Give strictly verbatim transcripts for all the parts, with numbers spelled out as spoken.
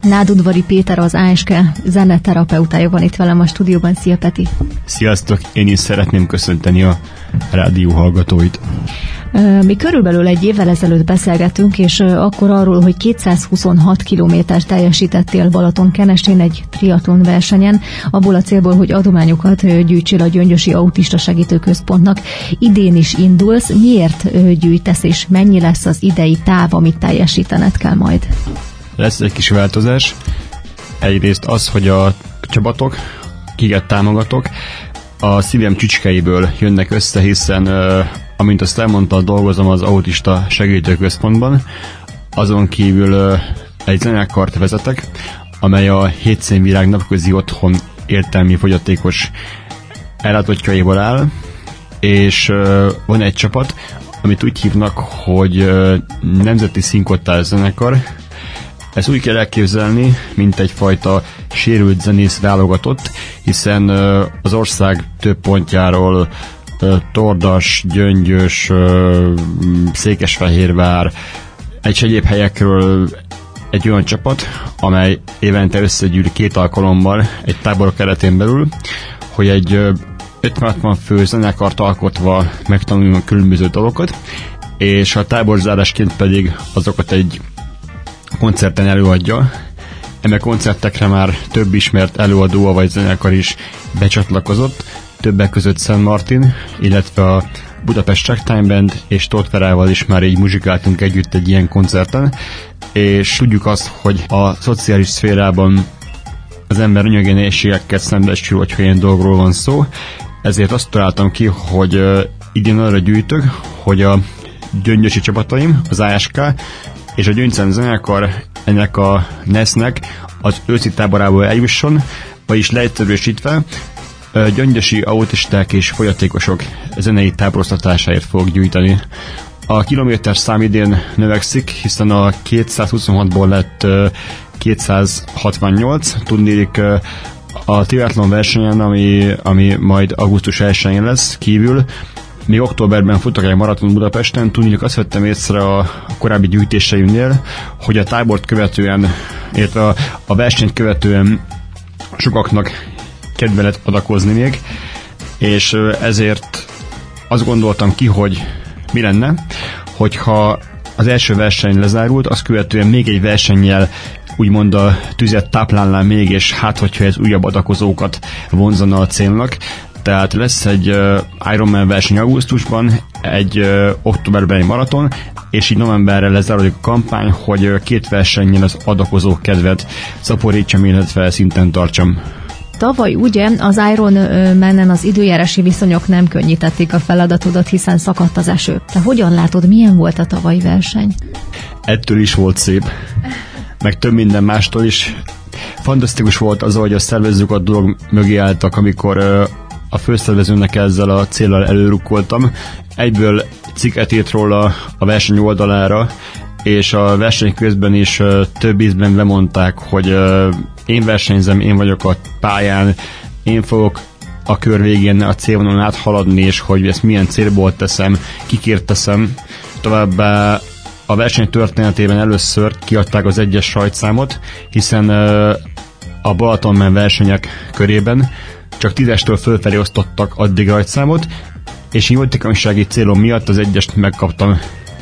Nádudvari Péter, az á es ká zeneterapeutája van itt velem a stúdióban. Szia, Peti! Sziasztok! Én is szeretném köszönteni a rádió hallgatóit. Mi körülbelül egy évvel ezelőtt beszélgettünk, és akkor arról, hogy kétszázhuszonhat kilométert teljesítettél Balatonkenestén egy triatlon versenyen, abból a célból, hogy adományokat gyűjtsél a Gyöngyösi Autista Segítőközpontnak. Idén is indulsz. Miért gyűjtesz, és mennyi lesz az idei táv, amit teljesítened kell majd? Lesz egy kis változás. Egyrészt az, hogy a csapatok, kiket támogatok, a szívem csücskeiből jönnek össze, hiszen amint azt elmondta, dolgozom az Autista Segítőközpontban, azon kívül egy zenekart vezetek, amely a Hétszínvirág Napközi Otthon értelmi fogyatékos ellátottjaiból áll, és van egy csapat, amit úgy hívnak, hogy Nemzeti Színkottás Zenekar. Ezt úgy kell elképzelni, mint egyfajta sérült zenész válogatott, hiszen az ország több pontjáról Tordas, Gyöngyös, Székesfehérvár, egy egyéb helyekről egy olyan csapat, amely évente összegyűl két alkalommal egy tábor keretén belül, hogy egy ötven-hatvan fő zenekart alkotva megtanuljunk a különböző dolgokat, és a táborzárásként pedig azokat egy koncerten előadja. Eme koncertekre már több ismert előadó vagy zenekar is becsatlakozott, többek között Szent Martin, illetve a Budapest Ragtime Band és Tóth Ferával is már így muzsikáltunk együtt egy ilyen koncerten, és tudjuk azt, hogy a szociális szférában az ember anyagi nehézségekkel szembesül, hogyha ilyen dolgról van szó, ezért azt találtam ki, hogy idén arra gyűjtök, hogy a gyöngyösi csapataim, az á es ká és a Gyöngyszem zenekar ennek a nesznek az őszi táborából eljusson, vagyis leegyszerűsítve gyöngyösi autisták és fogyatékosok zenei táboroztatásáért fogok gyűjteni. A kilométer szám idén növekszik, hiszen a kétszázhuszonhatból lett kétszázhatvannyolc, tudnék a triatlon versenyen, ami, ami majd augusztus elsején lesz kívül. Még októberben futok egy maraton Budapesten, tudnék azt vettem észre a korábbi gyűjtéseimnél, hogy a tábort követően, illetve a, a versenyt követően sokaknak kedve lett adakozni még, és ezért azt gondoltam ki, hogy mi lenne, hogyha az első verseny lezárult, azt követően még egy versennyel úgymond a tüzet táplálnám még, és hát, hogyha ez újabb adakozókat vonzana a célnak. Tehát lesz egy uh, Ironman verseny augusztusban, egy uh, októberben egy maraton, és így novemberre lezáródik a kampány, hogy uh, két versennyel az adakozók kedvet szaporítsam, illetve szinten tartsam. Tavaly ugye az Ironmanen az időjárási viszonyok nem könnyítették a feladatodat, hiszen szakadt az eső. Te hogyan látod, milyen volt a tavalyi verseny? Ettől is volt szép, meg több minden mástól is. Fantasztikus volt az, hogy a szervezők a dolog mögé álltak, amikor uh, a főszervezőnek ezzel a céllal előrukkoltam. Egyből cikket írt róla a verseny oldalára, és a verseny közben is uh, több ízben bemondták, hogy uh, én versenyzem, én vagyok a pályán, én fogok a kör végén a célvonalon áthaladni, és hogy ezt milyen célból teszem, kikért teszem. Továbbá a verseny történetében először kiadták az egyes rajtszámot, hiszen uh, a Balatonmen versenyek körében csak tízestől fölfelé osztottak addig rajtszámot, és jótékonysági célom miatt az egyest megkaptam.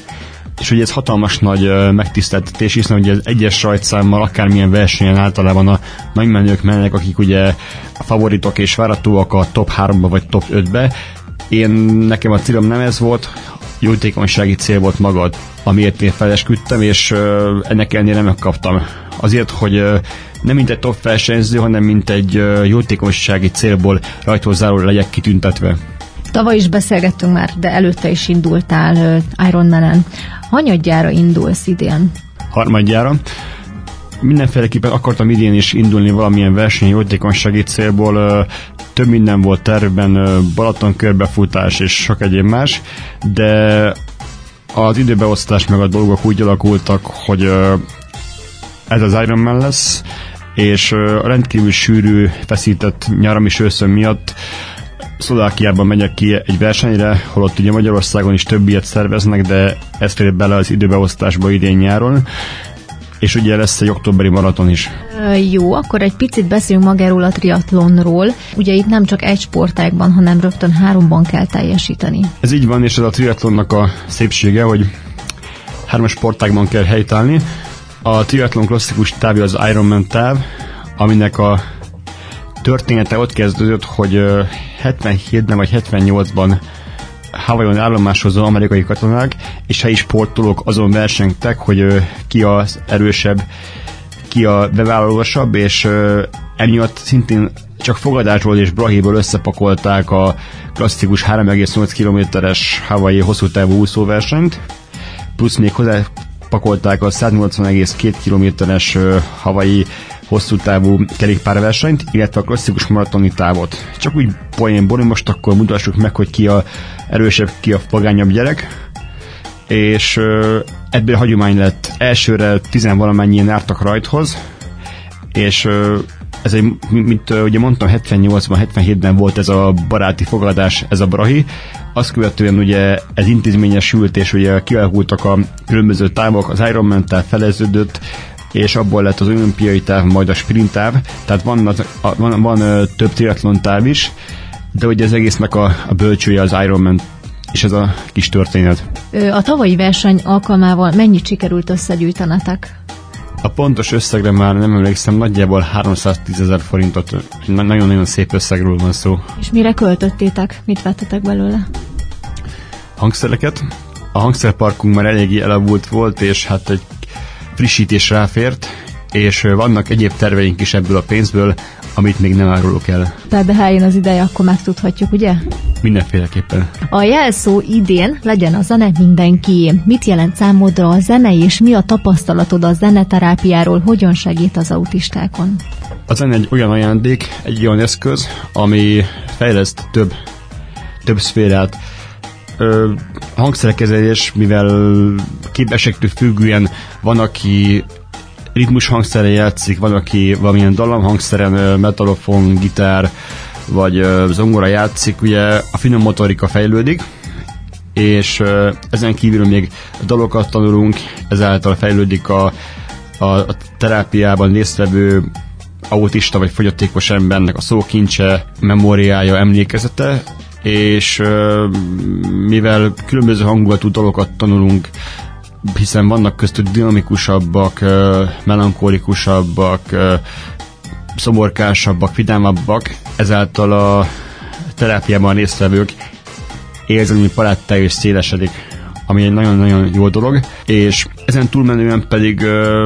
És ugye ez hatalmas nagy uh, megtiszteltetés, hiszen ugye az egyes rajtszámmal akármilyen versenyen általában a nagymenők mennek, akik ugye a favoritok és várhatóak a top háromba vagy top ötbe. Én, nekem a célom nem ez volt, jótékonysági cél volt magad, amiért én felesküdtem, és uh, ennek ellenére nem megkaptam. Azért, hogy uh, nem mint egy top versenyző, hanem mint egy uh, jótékonysági célból rajtól zárólag legyek kitüntetve. Tavaly is beszélgettünk már, de előtte is indultál uh, Ironmanen. Hanyadjára indulsz idén? Harmadjára. Mindenféleképpen akartam idén is indulni valamilyen verseny jótékonysági célból. Uh, több minden volt tervben, uh, Balaton körbefutás és sok egyéb más, de az időbeosztás meg a dolgok úgy alakultak, hogy uh, ez az Ironman lesz, és uh, a rendkívül sűrű, feszített nyaram és őszön miatt Szlovákiában megyek ki egy versenyre, holott ugye Magyarországon is több ilyet szerveznek, de ez fér bele az időbeosztásba idén nyáron. és ugye lesz egy októberi maraton is. Jó, akkor egy picit beszéljünk magáról a triatlonról. Ugye itt nem csak egy sportágban, hanem rögtön háromban kell teljesíteni. Ez így van, és ez a triatlonnak a szépsége, hogy három sportágban kell helytállni. A triatlon klasszikus távja az Ironman táv, aminek a története ott kezdődött, hogy hetvenhétben vagy hetvennyolcban Hawaiion állomásozó amerikai katonák és helyi sportolók azon versengtek, hogy ki az erősebb, ki a bevállalósabb, és emiatt szintén csak fogadásból és brahiből összepakolták a klasszikus három egész nyolc kilométeres Hawaii hosszú távú úszóversenyt, plusz még hozzápakolták a száznyolcvan egész két kilométeres Hawaii hosszú távú kerékpárversenyt, illetve a klasszikus maratoni távot. Csak úgy poénból, most akkor mutassuk meg, hogy ki a erősebb, ki a vagányabb gyerek, és ebből hagyomány lett. Elsőre tizenvalamennyien jártak rajthoz, és ez egy, mint ugye mondtam, hetvennyolcban, hetvenhétben volt ez a baráti fogadás, ez a brahi. Azt követően ugye ez intézményesült, és ugye kialakultak a különböző távok, az Ironman táv feleződött, és abból lett az olimpiai táv, majd a sprint táv, tehát van, az, a, van, van több triatlon táv is, de ugye az egésznek a, a bölcsője az Ironman, és ez a kis történet. A tavalyi verseny alkalmával mennyit sikerült összegyűjtenetek? A pontos összegre már nem emlékszem, nagyjából háromszáztízezer forintot, nagyon-nagyon szép összegről van szó. És mire költöttétek? Mit vettetek belőle? Hangszereket. A hangszerparkunk már eléggé elavult volt, és hát egy frissítés ráfért, és vannak egyéb terveink is ebből a pénzből, amit még nem árulok el. Tehát de ha eljön az ideje, akkor megtudhatjuk, ugye? Mindenféleképpen. A jelszó idén legyen a zene mindenkié. Mit jelent számodra a zene, és mi a tapasztalatod a zeneterápiáról, hogyan segít az autistákon? A zene egy olyan ajándék, egy olyan eszköz, ami fejleszt több, több szférát. Ö, a hangszerkezelés, mivel képesektől függően van, aki ritmus hangszeren játszik, van, aki valamilyen dallamhangszeren, metalofon, gitár, vagy zongora játszik, ugye a finom motorika fejlődik, és ezen kívül még dalokat tanulunk, ezáltal fejlődik a, a, a terápiában résztvevő autista vagy fogyatékos embernek a szókincse, memóriája, emlékezete, és mivel különböző hangulatú dalokat tanulunk, hiszen vannak köztük dinamikusabbak, melankolikusabbak, szomorkásabbak, vidámabbak, ezáltal a terápiában résztvevők érzelmi palettája is szélesedik, ami egy nagyon-nagyon jó dolog, és ezen túlmenően pedig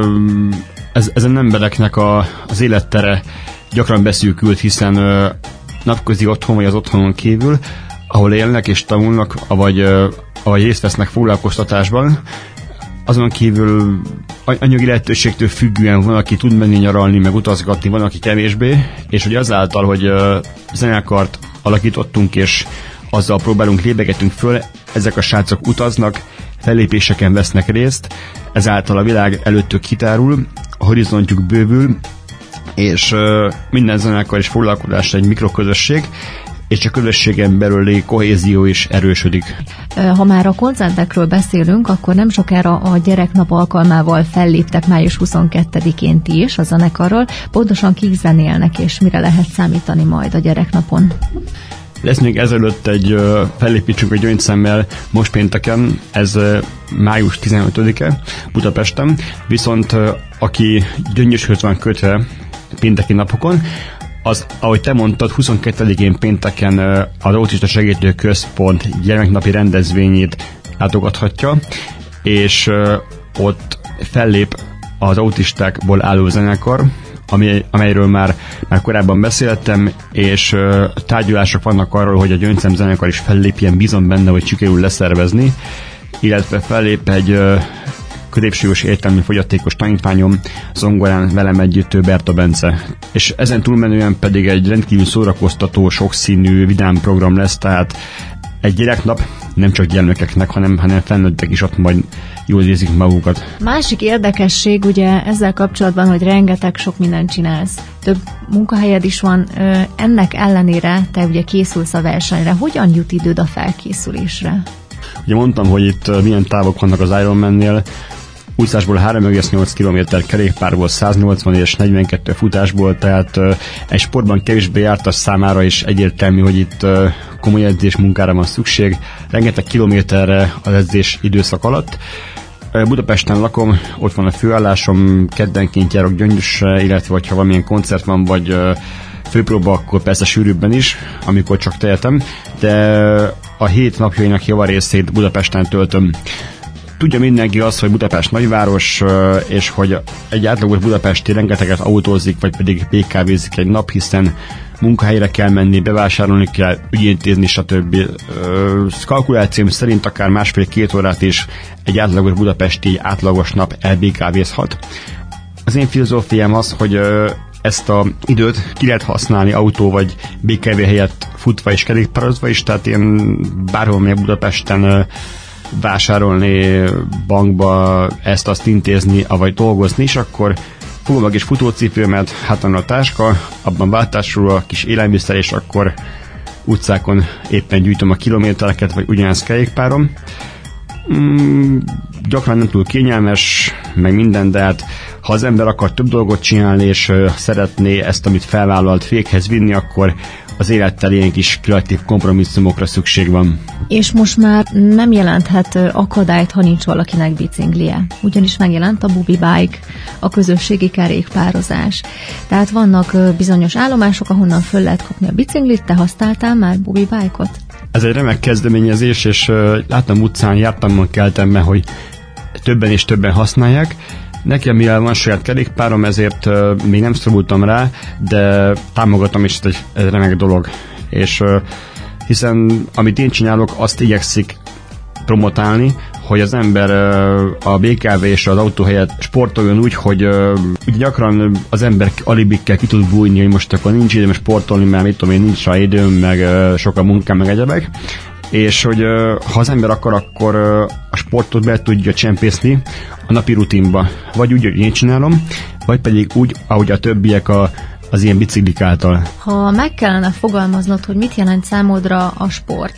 ez, ezen embereknek a, az élettere gyakran beszűkült, hiszen napközi otthon vagy az otthonon kívül, ahol élnek és tanulnak, vagy, vagy részt vesznek foglalkoztatásban, azon kívül anyagi lehetőségtől függően van, aki tud menni nyaralni, meg utazgatni, van, aki kevésbé, és hogy azáltal, hogy uh, zenekart alakítottunk, és azzal próbálunk, lébegetünk föl, ezek a srácok utaznak, fellépéseken vesznek részt, ezáltal a világ előttük kitárul, a horizontjuk bővül, és uh, minden zenekar és foglalkozás egy mikroközösség, és a közösségen belüli kohézió is erősödik. Ha már a koncertekről beszélünk, akkor nem sokára a Gyereknap alkalmával felléptek május huszonkettedikén ti is a zenekarral. Pontosan kik zenélnek, és mire lehet számítani majd a Gyereknapon? Lesz még ezelőtt egy uh, fellépítsünk a gyöngyszemmel most pénteken, ez uh, május tizenötödike Budapesten, viszont uh, aki gyöngyöshöz van kötve pénteki napokon, az, ahogy te mondtad, huszonkettedikén pénteken az Autista Segítő Központ gyermeknapi rendezvényét látogathatja, és ott fellép az autistákból álló zenekar, ami, amelyről már, már korábban beszéltem, és tárgyalások vannak arról, hogy a Gyöngyszem zenekar is fellépjen, bízom benne, hogy sikerül leszervezni, illetve fellép egy középsúlyos értelmi fogyatékos tanítványom, zongorán velem együtt Berta Bence. És ezen túlmenően pedig egy rendkívül szórakoztató, sokszínű, vidám program lesz, tehát egy gyereknap nem csak gyermekeknek, hanem, hanem felnőttek is ott majd jól érzik magukat. Másik érdekesség ugye ezzel kapcsolatban, hogy rengeteg sok mindent csinálsz. Több munkahelyed is van, ennek ellenére te ugye készülsz a versenyre. Hogyan jut időd a felkészülésre? Ugye mondtam, hogy itt milyen távok vannak az Ironman-nél. úszásból három egész nyolc kilométer, kerékpárból száznyolcvan és negyvenkettő futásból, tehát uh, egy sportban kevésbé jártas számára is egyértelmű, hogy itt uh, komoly edzés munkára van szükség, rengeteg kilométerre az edzés időszak alatt. Uh, Budapesten lakom, ott van a főállásom, keddenként járok Gyöngyösre, illetve ha valamilyen koncert van, vagy uh, főpróba, akkor persze sűrűbben is, amikor csak tehetem, de a hét napjainak javarészét Budapesten töltöm. Tudja mindenki azt, hogy Budapest nagyváros, és hogy egy átlagos budapesti rengeteget autózik, vagy pedig bé ká vézik egy nap, hiszen munkahelyre kell menni, bevásárolni kell, ügyintézni, stb. Kalkulációm szerint akár másfél-két órát is egy átlagos budapesti átlagos nap el bé ká vézhat. Az én filozófiám az, hogy ezt a időt ki lehet használni autó vagy bé ká vé helyett futva és kerékpározva is, tehát én bárhol megyek Budapesten vásárolni, bankba ezt-azt intézni, avagy dolgozni is, akkor fogom meg is futócipőmet, hátamra a táska, abban váltásról a kis élelmiszer, és akkor utcákon éppen gyűjtöm a kilométereket, vagy ugyanez kerékpárom. Mm, gyakran nem túl kényelmes, meg minden, de hát ha az ember akar több dolgot csinálni, és uh, szeretné ezt, amit felvállalt, véghez vinni, akkor az élettel ilyen kis kreatív kompromisszumokra szükség van. És most már nem jelenthet akadályt, ha nincs valakinek biciklije. Ugyanis megjelent a Bubi Bike, a közösségi kerékpározás. Tehát vannak bizonyos állomások, ahonnan föl lehet kapni a biciklit. Te használtál már Bubi Bike-ot? Ez egy remek kezdeményezés, és uh, láttam utcán, jártam, keltem, hogy többen és többen használják. Nekem, mivel van saját kerékpárom, ezért uh, még nem szorultam rá, de támogatom is, egy, egy remek dolog. És uh, hiszen amit én csinálok, azt igyekszik promotálni, hogy az ember uh, a bé ká vé és az autó helyett sportoljon úgy, hogy uh, ugye gyakran az ember alibikkel ki tud bújni, hogy most akkor nincs időm sportolni, mert mit tudom én, nincs rá időm, meg uh, sok a munkám, meg egyebek. És hogy uh, ha az ember akar, akkor uh, a sportot be tudja csempészni a napi rutinba. Vagy úgy, hogy én csinálom, vagy pedig úgy, ahogy a többiek a, az ilyen biciklik által. Ha meg kellene fogalmaznod, hogy mit jelent számodra a sport,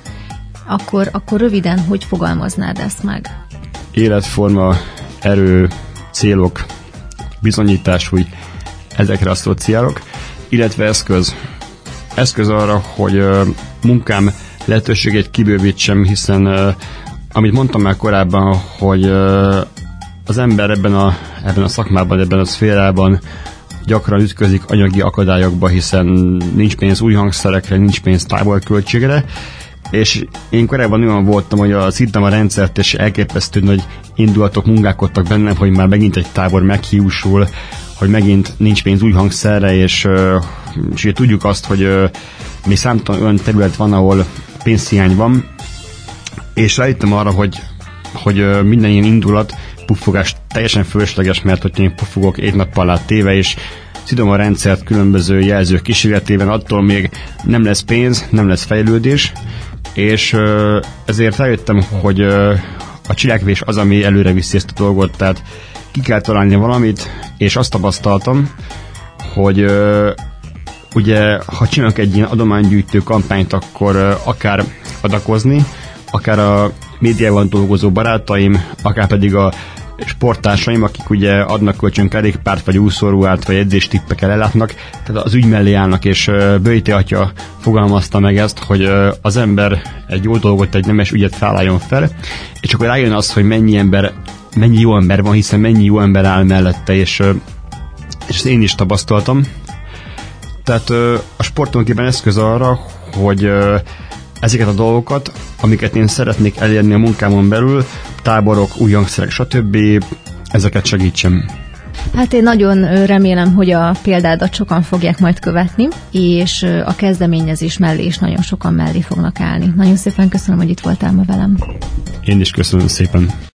akkor, akkor röviden hogy fogalmaznád ezt meg? Életforma, erő, célok, bizonyítás, úgy ezekre asszociálok, illetve eszköz. Eszköz arra, hogy uh, munkám lehetőségét kibővítsem, hiszen uh, amit mondtam már korábban, hogy uh, az ember ebben a, ebben a szakmában, ebben a szférában gyakran ütközik anyagi akadályokba, hiszen nincs pénz új hangszerekre, nincs pénz távolköltségre, és én korábban olyan voltam, hogy az hittem a rendszert, és elképesztő nagy indulatok munkálkodtak bennem, hogy már megint egy tábor meghiúsul, hogy megint nincs pénz új hangszerre, és, és ugye tudjuk azt, hogy még számtalan olyan terület van, ahol pénzhiány van, és rájöttem arra, hogy, hogy minden ilyen indulat, puffogás teljesen fölösleges, mert hogy én puffogok egy nap alá téve, és szidom a rendszert különböző jelzők kísérletében, attól még nem lesz pénz, nem lesz fejlődés, és ezért rájöttem, hogy a cselekvés az, ami előre viszi ezt a dolgot, tehát ki kell találni valamit, és azt tapasztaltam, hogy ugye, ha csinálok egy ilyen adománygyűjtő kampányt, akkor akár adakozni, akár a médiában dolgozó barátaim, akár pedig a sporttársaim, akik ugye adnak kölcsön kerékpárt, vagy úszóruhát, vagy edzéstippekkel ellátnak, tehát az ügy mellé állnak, és Böjti atya fogalmazta meg ezt, hogy az ember egy jó dolgot, egy nemes ügyet felálljon fel, és akkor rájön az, hogy mennyi ember, mennyi jó ember van, hiszen mennyi jó ember áll mellette, és, és ezt én is tapasztaltam. Tehát a sportonképpen eszköz arra, hogy ezeket a dolgokat, amiket én szeretnék elérni a munkámon belül, táborok, új hangszerek, stb. Ezeket segítsem. Hát én nagyon remélem, hogy a példádat sokan fogják majd követni, és a kezdeményezés mellé is nagyon sokan mellé fognak állni. Nagyon szépen köszönöm, hogy itt voltál ma velem. Én is köszönöm szépen.